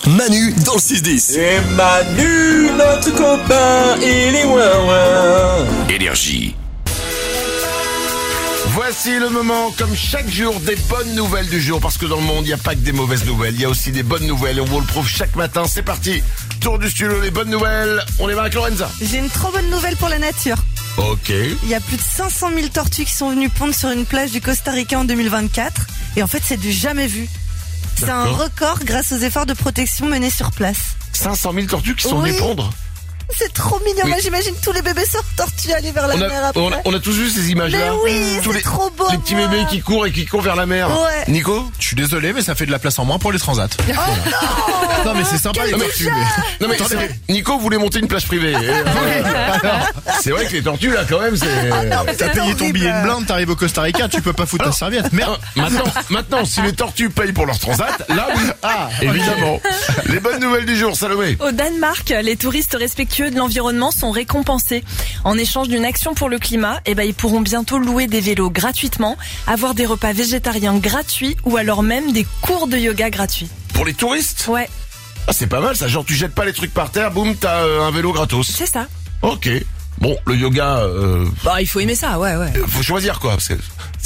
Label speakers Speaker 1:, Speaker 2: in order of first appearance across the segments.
Speaker 1: Manu dans le 6-10.
Speaker 2: Et Manu, notre copain, il est ouin-ouin.
Speaker 1: Énergie.
Speaker 3: Voici le moment, comme chaque jour, des bonnes nouvelles du jour. Parce que dans le monde, il n'y a pas que des mauvaises nouvelles. Il y a aussi des bonnes nouvelles. Et on vous le prouve chaque matin. C'est parti. Tour du studio, les bonnes nouvelles. On est avec Lorenza.
Speaker 4: J'ai une trop bonne nouvelle pour la nature.
Speaker 3: Ok.
Speaker 4: Il y a plus de 500 000 tortues qui sont venues pondre sur une plage du Costa Rica en 2024. Et en fait, c'est du jamais vu. C'est un
Speaker 3: D'accord.
Speaker 4: record grâce aux efforts de protection menés sur place.
Speaker 3: 500 000 tortues qui sont venues pondre.
Speaker 4: C'est trop mignon.
Speaker 3: Oui.
Speaker 4: Moi, j'imagine tous les bébés tortues aller vers la mer après.
Speaker 3: On a tous vu ces images-là.
Speaker 4: Mais oui,
Speaker 3: Tous
Speaker 4: c'est trop beau.
Speaker 3: Les petits bébés qui courent et qui courent vers la mer.
Speaker 4: Ouais.
Speaker 3: Nico?
Speaker 5: Je suis désolé, mais ça fait de la place en moins pour les transats. Non, mais c'est sympa les tortues.
Speaker 3: Non mais
Speaker 5: Attendez.
Speaker 3: Nico voulait monter une plage privée. C'est vrai que les tortues là quand même c'est...
Speaker 5: T'as payé ton
Speaker 4: horrible.
Speaker 5: billet de blinde, t'arrives au Costa Rica, tu peux pas foutre ta serviette. Merde.
Speaker 3: Maintenant, si les tortues payent pour leur transat, là oui, évidemment. Les bonnes nouvelles du jour, Salomé.
Speaker 6: Au Danemark, les touristes respectueux de l'environnement sont récompensés. En échange d'une action pour le climat, ils pourront bientôt louer des vélos gratuitement, avoir des repas végétariens gratuits ou alors même des cours de yoga gratuits.
Speaker 3: Pour les touristes,
Speaker 6: Ouais,
Speaker 3: ah, c'est pas mal ça, genre tu jettes pas les trucs par terre, boum, t'as un vélo gratos.
Speaker 6: c'est ça.
Speaker 3: Ok. Bon, le yoga,
Speaker 6: Bah, il faut aimer ça, ouais.
Speaker 3: faut choisir quoi. Parce que...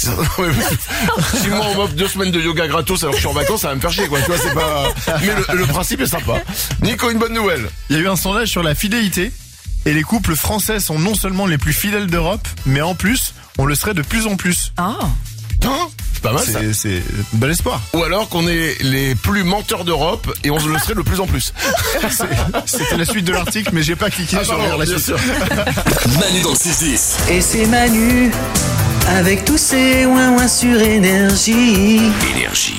Speaker 3: si moi on m'offre 2 semaines de yoga gratos alors que je suis en vacances, ça va me faire chier quoi. Tu vois, c'est pas... Mais le principe est sympa. Nico, une bonne nouvelle.
Speaker 5: Il y a eu un sondage sur la fidélité et les couples français sont non seulement les plus fidèles d'Europe, mais en plus, on le serait de plus en plus.
Speaker 6: Ah.
Speaker 3: Putain, c'est pas mal ça.
Speaker 5: C'est un bel espoir.
Speaker 3: Ou alors qu'on est les plus menteurs d'Europe et on le serait de plus en plus.
Speaker 5: C'était la suite de l'article, mais j'ai pas cliqué sur
Speaker 3: pardon,
Speaker 5: la
Speaker 3: bien
Speaker 5: suite.
Speaker 3: sûr.
Speaker 1: Manu dans le 6-10.
Speaker 2: Et c'est Manu, avec tous ses ouin-ouin sur énergie.
Speaker 1: Énergie.